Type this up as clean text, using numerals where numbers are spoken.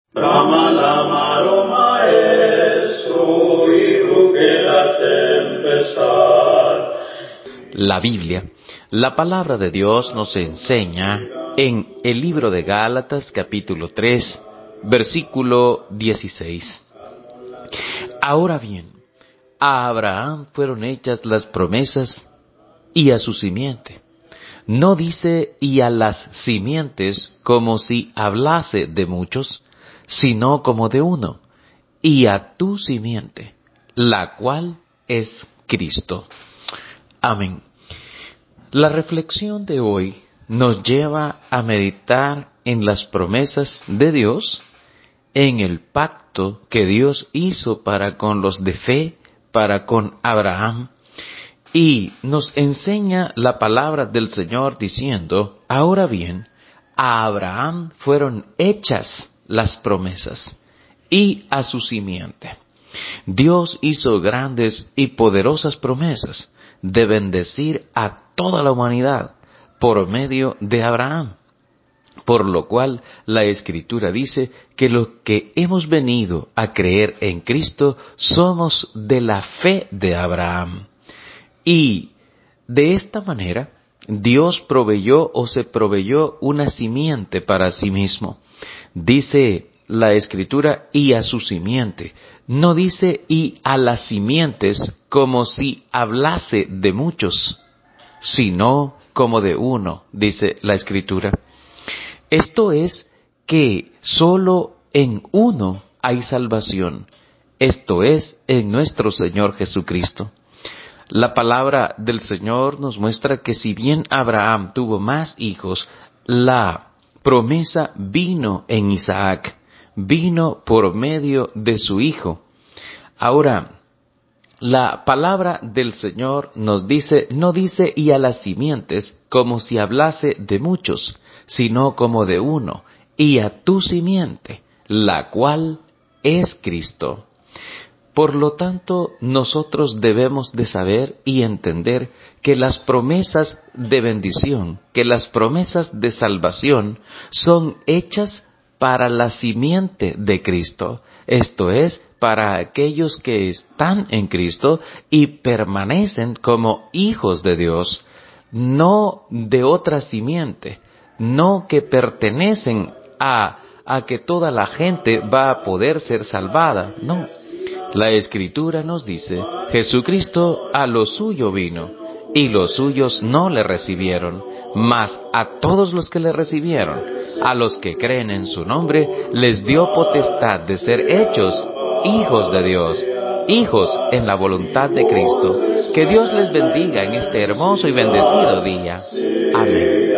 Brama l'amaro maestro y ruge la tempestad. La Biblia, la palabra de Dios nos enseña en el libro de Gálatas capítulo 3, versículo 16. Ahora bien, a Abraham fueron hechas las promesas y a su simiente. No dice y a las simientes como si hablase de muchos, sino como de uno, y a tu simiente, la cual es Cristo. Amén. La reflexión de hoy nos lleva a meditar en las promesas de Dios, en el pacto que Dios hizo para con los de fe, para con Abraham, y nos enseña la palabra del Señor diciendo, ahora bien, a Abraham fueron hechas las promesas y a su simiente. Dios hizo grandes y poderosas promesas de bendecir a toda la humanidad por medio de Abraham. Por lo cual la Escritura dice que los que hemos venido a creer en Cristo somos de la fe de Abraham. Y de esta manera Dios proveyó o se proveyó una simiente para sí mismo. Dice la Escritura y a su simiente. No dice y a las simientes como si hablase de muchos, sino como de uno, dice la Escritura. Esto es que solo en uno hay salvación. Esto es en nuestro Señor Jesucristo. La palabra del Señor nos muestra que si bien Abraham tuvo más hijos, la promesa vino en Isaac, vino por medio de su hijo. Ahora, la palabra del Señor nos dice, no dice y a las simientes como si hablase de muchos, sino como de uno, y a tu simiente, la cual es Cristo. Por lo tanto, nosotros debemos de saber y entender que las promesas de bendición, que las promesas de salvación son hechas para la simiente de Cristo. Esto es, para aquellos que están en Cristo y permanecen como hijos de Dios, no de otra simiente, no que pertenecen a que toda la gente va a poder ser salvada, no. La Escritura nos dice, Jesucristo a lo suyo vino, y los suyos no le recibieron, mas a todos los que le recibieron, a los que creen en su nombre, les dio potestad de ser hechos hijos de Dios, hijos en la voluntad de Cristo. Que Dios les bendiga en este hermoso y bendecido día. Amén.